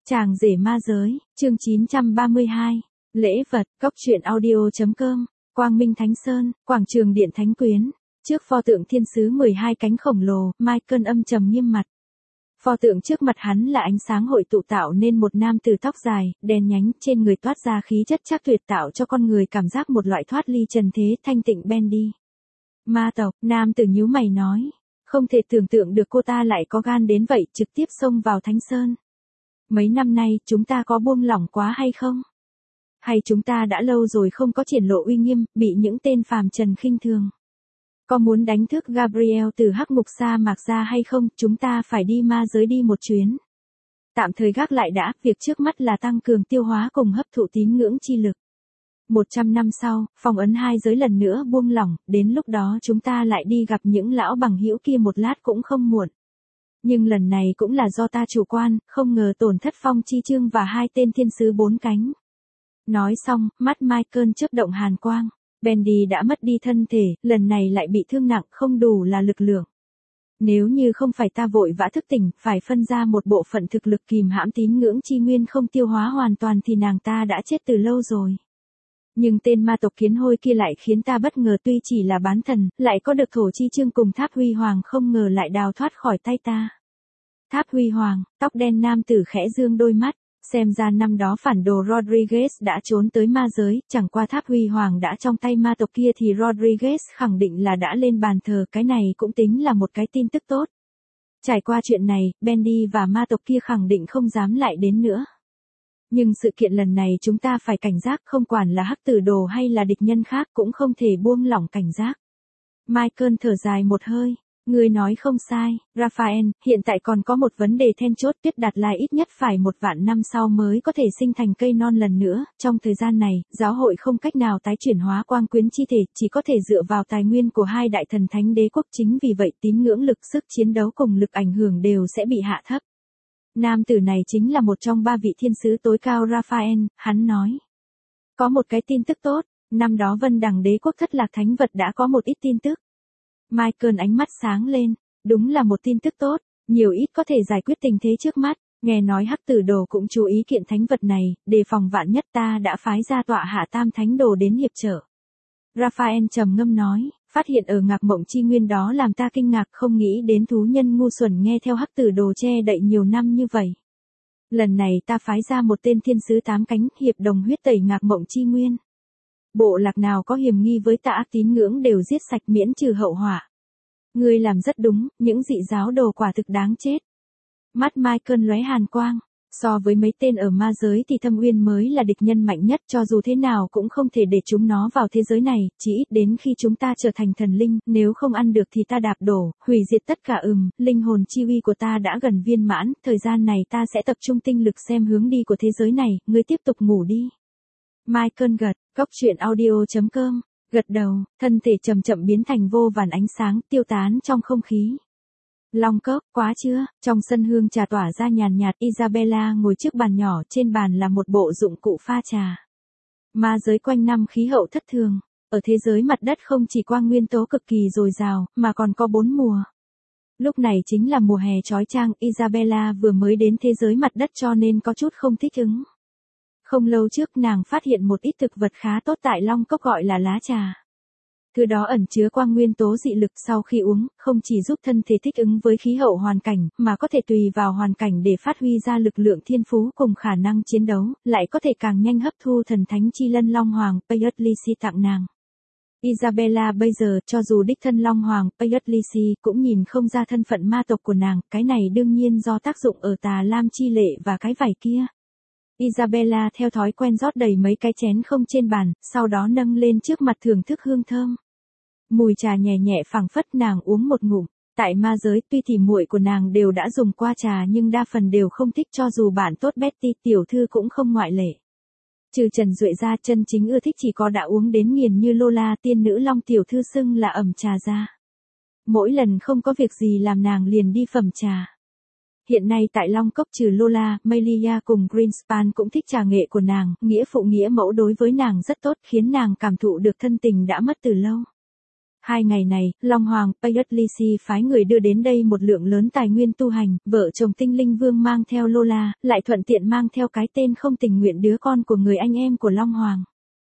Chàng rể ma giới, chương 932, lễ vật, cốc truyện audio.com, Quang Minh Thánh Sơn, quảng trường Điện Thánh Quyến, trước pho tượng thiên sứ 12 cánh khổng lồ, Michael âm trầm nghiêm mặt. Pho tượng trước mặt hắn là ánh sáng hội tụ tạo nên một nam tử tóc dài, đen nhánh, trên người toát ra khí chất chắc tuyệt tạo cho con người cảm giác một loại thoát ly trần thế thanh tịnh Bendy. Ma tộc, nam tử nhíu mày nói, không thể tưởng tượng được cô ta lại có gan đến vậy trực tiếp xông vào Thánh Sơn. Mấy năm nay chúng ta có buông lỏng quá hay không? Hay chúng ta đã lâu rồi không có triển lộ uy nghiêm, bị những tên phàm trần khinh thường? Có muốn đánh thức Gabriel từ hắc ngục sa mạc ra hay không? Chúng ta phải đi ma giới đi một chuyến. Tạm thời gác lại đã, việc trước mắt là tăng cường tiêu hóa cùng hấp thụ tín ngưỡng chi lực. 100 năm sau, phong ấn hai giới lần nữa buông lỏng, đến lúc đó chúng ta lại đi gặp những lão bằng hữu kia một lát cũng không muộn. Nhưng lần này cũng là do ta chủ quan, không ngờ tổn thất Phong Chi Chương và hai tên thiên sứ bốn cánh. Nói xong, mắt Michael chớp động hàn quang. Bendy đã mất đi thân thể, lần này lại bị thương nặng, không đủ là lực lượng. Nếu như không phải ta vội vã thức tỉnh, phải phân ra một bộ phận thực lực kìm hãm tín ngưỡng chi nguyên không tiêu hóa hoàn toàn thì nàng ta đã chết từ lâu rồi. Nhưng tên ma tộc kiến hôi kia lại khiến ta bất ngờ, tuy chỉ là bán thần, lại có được thổ chi chương cùng tháp huy hoàng, không ngờ lại đào thoát khỏi tay ta. Tháp huy hoàng, tóc đen nam tử khẽ dương đôi mắt, xem ra năm đó phản đồ Rodriguez đã trốn tới ma giới, chẳng qua tháp huy hoàng đã trong tay ma tộc kia thì Rodriguez khẳng định là đã lên bàn thờ, cái này cũng tính là một cái tin tức tốt. Trải qua chuyện này, Bendy và ma tộc kia khẳng định không dám lại đến nữa. Nhưng sự kiện lần này chúng ta phải cảnh giác, không quản là hắc tử đồ hay là địch nhân khác cũng không thể buông lỏng cảnh giác. Michael thở dài một hơi, người nói không sai, Raphael, hiện tại còn có một vấn đề then chốt, Tuyết Đạt Lai ít nhất phải 1 vạn năm sau mới có thể sinh thành cây non lần nữa, trong thời gian này, giáo hội không cách nào tái chuyển hóa quang quyến chi thể, chỉ có thể dựa vào tài nguyên của hai đại thần thánh đế quốc, chính vì vậy tín ngưỡng lực sức chiến đấu cùng lực ảnh hưởng đều sẽ bị hạ thấp. Nam tử này chính là một trong 3 vị thiên sứ tối cao Raphael, hắn nói. Có một cái tin tức tốt, năm đó Vân Đằng đế quốc thất lạc thánh vật đã có một ít tin tức. Michael ánh mắt sáng lên, đúng là một tin tức tốt, nhiều ít có thể giải quyết tình thế trước mắt, nghe nói hắc tử đồ cũng chú ý kiện thánh vật này, đề phòng vạn nhất ta đã phái ra tọa hạ tam thánh đồ đến hiệp trợ. Raphael trầm ngâm nói, phát hiện ở Ngạc Mộng Chi Nguyên đó làm ta kinh ngạc, không nghĩ đến thú nhân ngu xuẩn nghe theo hắc tử đồ che đậy nhiều năm như vậy. Lần này ta phái ra một tên thiên sứ 8 cánh, hiệp đồng huyết tẩy Ngạc Mộng Chi Nguyên. Bộ lạc nào có hiểm nghi với ta tín ngưỡng đều giết sạch miễn trừ hậu họa. Ngươi làm rất đúng, những dị giáo đồ quả thực đáng chết. Mắt Michael lóe hàn quang. So với mấy tên ở ma giới thì Thâm Uyên mới là địch nhân mạnh nhất, cho dù thế nào cũng không thể để chúng nó vào thế giới này, chỉ ít đến khi chúng ta trở thành thần linh, nếu không ăn được thì ta đạp đổ, hủy diệt tất cả. Linh hồn chi uy của ta đã gần viên mãn, thời gian này ta sẽ tập trung tinh lực xem hướng đi của thế giới này, ngươi tiếp tục ngủ đi. Michael gật, cốc truyện audio.com, gật đầu, thân thể chậm chậm biến thành vô vàn ánh sáng, tiêu tán trong không khí. Long cốc, quá chưa, trong sân hương trà tỏa ra nhàn nhạt, Isabella ngồi trước bàn nhỏ, trên bàn là một bộ dụng cụ pha trà. Ma giới quanh năm khí hậu thất thường, ở thế giới mặt đất không chỉ quang nguyên tố cực kỳ dồi dào, mà còn có 4 mùa. Lúc này chính là mùa hè chói chang, Isabella vừa mới đến thế giới mặt đất cho nên có chút không thích ứng. Không lâu trước nàng phát hiện một ít thực vật khá tốt tại Long Cốc gọi là lá trà. Thứ đó ẩn chứa quang nguyên tố dị lực, sau khi uống, không chỉ giúp thân thể thích ứng với khí hậu hoàn cảnh, mà có thể tùy vào hoàn cảnh để phát huy ra lực lượng thiên phú cùng khả năng chiến đấu, lại có thể càng nhanh hấp thu thần thánh chi lân Long Hoàng, Paiutlisi tặng nàng. Isabella bây giờ, cho dù đích thân Long Hoàng, Paiutlisi cũng nhìn không ra thân phận ma tộc của nàng, cái này đương nhiên do tác dụng ở tà lam chi lệ và cái vải kia. Isabella theo thói quen rót đầy mấy cái chén không trên bàn, sau đó nâng lên trước mặt thưởng thức hương thơm. Mùi trà nhẹ nhẹ phảng phất, nàng uống một ngụm. Tại ma giới tuy thì muội của nàng đều đã dùng qua trà nhưng đa phần đều không thích, cho dù bạn tốt Betty tiểu thư cũng không ngoại lệ. Trừ Trần Duệ ra, chân chính ưa thích chỉ có đã uống đến nghiền như Lola tiên nữ Long tiểu thư xưng là ẩm trà ra. Mỗi lần không có việc gì làm nàng liền đi phẩm trà. Hiện nay tại Long Cốc trừ Lola, Melia cùng Greenspan cũng thích trà nghệ của nàng, nghĩa phụ nghĩa mẫu đối với nàng rất tốt, khiến nàng cảm thụ được thân tình đã mất từ lâu. 2 ngày này, Long Hoàng Paisley phái người đưa đến đây một lượng lớn tài nguyên tu hành, vợ chồng Tinh Linh Vương mang theo Lola, lại thuận tiện mang theo cái tên không tình nguyện đứa con của người anh em của Long Hoàng.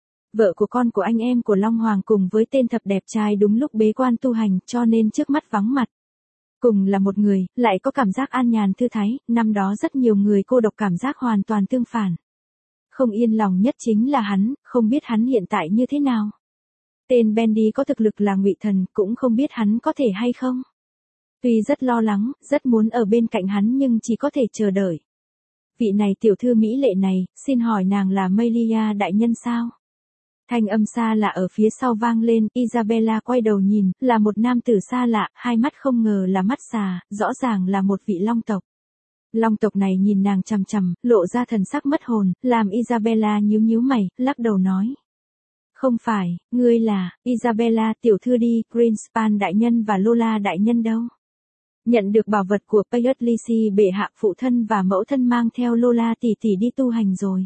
Vợ của con của anh em của Long Hoàng cùng với tên thập đẹp trai đúng lúc bế quan tu hành cho nên trước mắt vắng mặt. Cùng là một người, lại có cảm giác an nhàn thư thái, năm đó rất nhiều người cô độc cảm giác hoàn toàn tương phản. Không yên lòng nhất chính là hắn, không biết hắn hiện tại như thế nào. Tên Bendy có thực lực là ngụy thần, cũng không biết hắn có thể hay không. Tuy rất lo lắng, rất muốn ở bên cạnh hắn nhưng chỉ có thể chờ đợi. Vị này tiểu thư mỹ lệ này, xin hỏi nàng là Melia đại nhân sao? Thanh âm xa lạ ở phía sau vang lên, Isabella quay đầu nhìn, là một nam tử xa lạ, hai mắt không ngờ là mắt xà, rõ ràng là một vị long tộc. Long tộc này nhìn nàng chằm chằm, lộ ra thần sắc mất hồn, làm Isabella nhíu nhíu mày, lắc đầu nói. Không phải, ngươi là, Isabella tiểu thư đi, Greenspan đại nhân và Lola đại nhân đâu? Nhận được bảo vật của Paisley bệ hạ phụ thân và mẫu thân mang theo Lola tỷ tỷ đi tu hành rồi.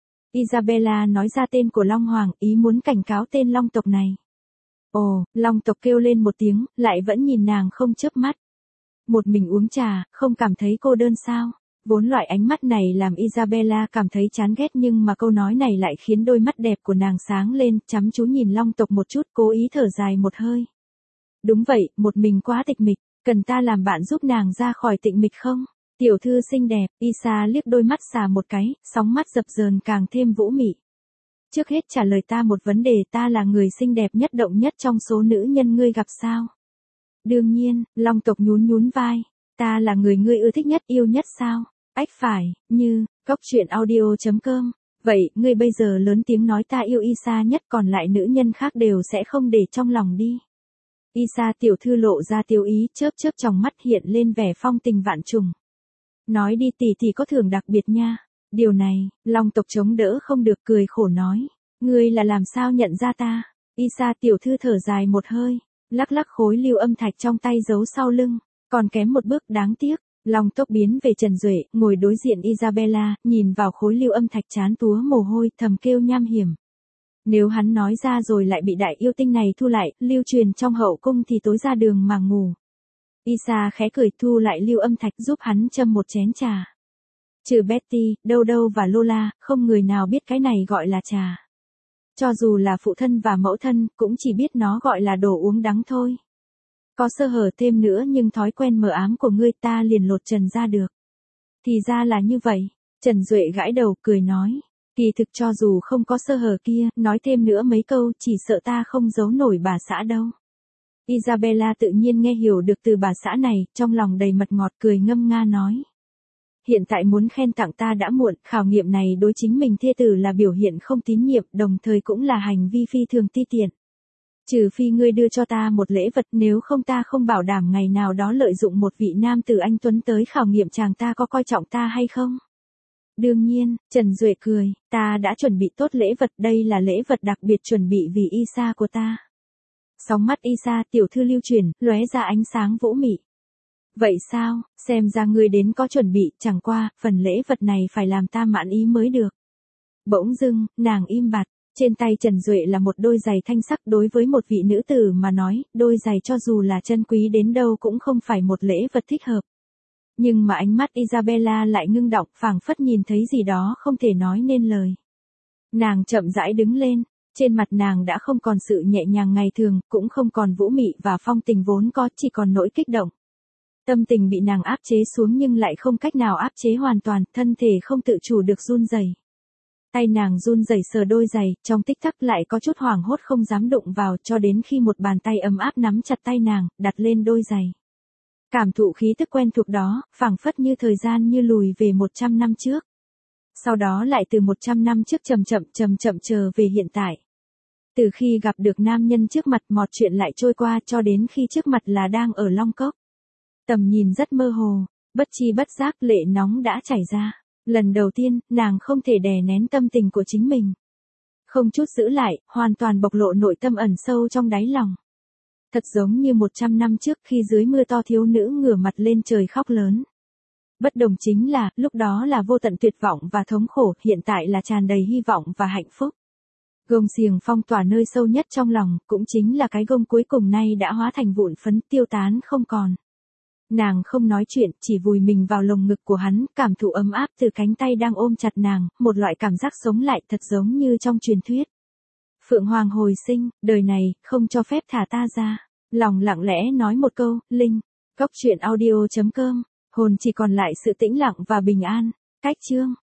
Isabella nói ra tên của Long Hoàng, ý muốn cảnh cáo tên Long tộc này. Ồ, Long tộc kêu lên một tiếng, lại vẫn nhìn nàng không chớp mắt. Một mình uống trà, không cảm thấy cô đơn sao? Vốn loại ánh mắt này làm Isabella cảm thấy chán ghét nhưng mà câu nói này lại khiến đôi mắt đẹp của nàng sáng lên, chăm chú nhìn Long tộc một chút, cố ý thở dài một hơi. Đúng vậy, một mình quá tịch mịch, cần ta làm bạn giúp nàng ra khỏi tịch mịch không? Tiểu thư xinh đẹp, Isa liếc đôi mắt xà một cái, sóng mắt dập dờn càng thêm vũ mị. Trước hết trả lời ta một vấn đề, ta là người xinh đẹp nhất động nhất trong số nữ nhân ngươi gặp sao? Đương nhiên, Long tộc nhún nhún vai, ta là người ngươi ưa thích nhất yêu nhất sao? Ách phải, như, Cóc truyện audio.com. Vậy, ngươi bây giờ lớn tiếng nói ta yêu Isa nhất còn lại nữ nhân khác đều sẽ không để trong lòng đi. Isa tiểu thư lộ ra tiêu ý, chớp chớp tròng mắt hiện lên vẻ phong tình vạn trùng. Nói đi tỷ tỷ có thưởng đặc biệt nha. Điều này, Long tộc chống đỡ không được cười khổ nói. Ngươi là làm sao nhận ra ta? Isa tiểu thư thở dài một hơi, lắc lắc khối lưu âm thạch trong tay giấu sau lưng. Còn kém một bước đáng tiếc. Long tộc biến về Trần Duệ, ngồi đối diện Isabella, nhìn vào khối lưu âm thạch chán túa mồ hôi, thầm kêu nham hiểm. Nếu hắn nói ra rồi lại bị đại yêu tinh này thu lại, lưu truyền trong hậu cung thì tối ra đường mà ngủ. Isa khẽ cười thu lại lưu âm thạch giúp hắn châm một chén trà. Trừ Betty, Đâu Đâu và Lola, không người nào biết cái này gọi là trà. Cho dù là phụ thân và mẫu thân, cũng chỉ biết nó gọi là đồ uống đắng thôi. Có sơ hở thêm nữa nhưng thói quen mờ ám của ngươi ta liền lột trần ra được. Thì ra là như vậy, Trần Duệ gãi đầu cười nói. Kỳ thực cho dù không có sơ hở kia, nói thêm nữa mấy câu chỉ sợ ta không giấu nổi bà xã đâu. Isabella tự nhiên nghe hiểu được từ bà xã này, trong lòng đầy mật ngọt cười ngâm nga nói. Hiện tại muốn khen tặng ta đã muộn, khảo nghiệm này đối chính mình thê tử là biểu hiện không tín nhiệm, đồng thời cũng là hành vi phi thường ti tiện. Trừ phi ngươi đưa cho ta một lễ vật, nếu không ta không bảo đảm ngày nào đó lợi dụng một vị nam tử anh tuấn tới khảo nghiệm chàng ta có coi trọng ta hay không. Đương nhiên, Trần Duệ cười, ta đã chuẩn bị tốt lễ vật, đây là lễ vật đặc biệt chuẩn bị vì Isa của ta. Sóng mắt Isa tiểu thư lưu chuyển, lóe ra ánh sáng vũ mị. Vậy sao, xem ra ngươi đến có chuẩn bị, chẳng qua, phần lễ vật này phải làm ta mãn ý mới được. Bỗng dưng, nàng im bặt, trên tay Trần Duệ là một đôi giày thanh sắc, đối với một vị nữ tử mà nói, đôi giày cho dù là chân quý đến đâu cũng không phải một lễ vật thích hợp. Nhưng mà ánh mắt Isabella lại ngưng đọng, phảng phất nhìn thấy gì đó không thể nói nên lời. Nàng chậm rãi đứng lên, trên mặt nàng đã không còn sự nhẹ nhàng ngày thường, cũng không còn vũ mị và phong tình vốn có, chỉ còn nỗi kích động. Tâm tình bị nàng áp chế xuống nhưng lại không cách nào áp chế hoàn toàn, thân thể không tự chủ được run rẩy. Tay nàng run rẩy sờ đôi giày, trong tích tắc lại có chút hoảng hốt không dám đụng vào, cho đến khi một bàn tay ấm áp nắm chặt tay nàng, đặt lên đôi giày. Cảm thụ khí tức quen thuộc đó, phảng phất như thời gian như lùi về 100 năm trước. Sau đó lại từ 100 năm trước chậm chậm trở về hiện tại. Từ khi gặp được nam nhân trước mặt mọt chuyện lại trôi qua cho đến khi trước mặt là đang ở Long Cốc. Tầm nhìn rất mơ hồ, bất chi bất giác lệ nóng đã chảy ra. Lần đầu tiên, nàng không thể đè nén tâm tình của chính mình. Không chút giữ lại, hoàn toàn bộc lộ nội tâm ẩn sâu trong đáy lòng. Thật giống như 100 năm trước khi dưới mưa to thiếu nữ ngửa mặt lên trời khóc lớn. Bất đồng chính là, lúc đó là vô tận tuyệt vọng và thống khổ, hiện tại là tràn đầy hy vọng và hạnh phúc. Gông xiềng phong tỏa nơi sâu nhất trong lòng, cũng chính là cái gông cuối cùng nay đã hóa thành vụn phấn tiêu tán không còn. Nàng không nói chuyện, chỉ vùi mình vào lồng ngực của hắn, cảm thụ ấm áp từ cánh tay đang ôm chặt nàng, một loại cảm giác sống lại thật giống như trong truyền thuyết. Phượng Hoàng hồi sinh, đời này, không cho phép thả ta ra. Lòng lặng lẽ nói một câu, Linh. Góc truyện audio.com, hồn chỉ còn lại sự tĩnh lặng và bình an. Cách chương.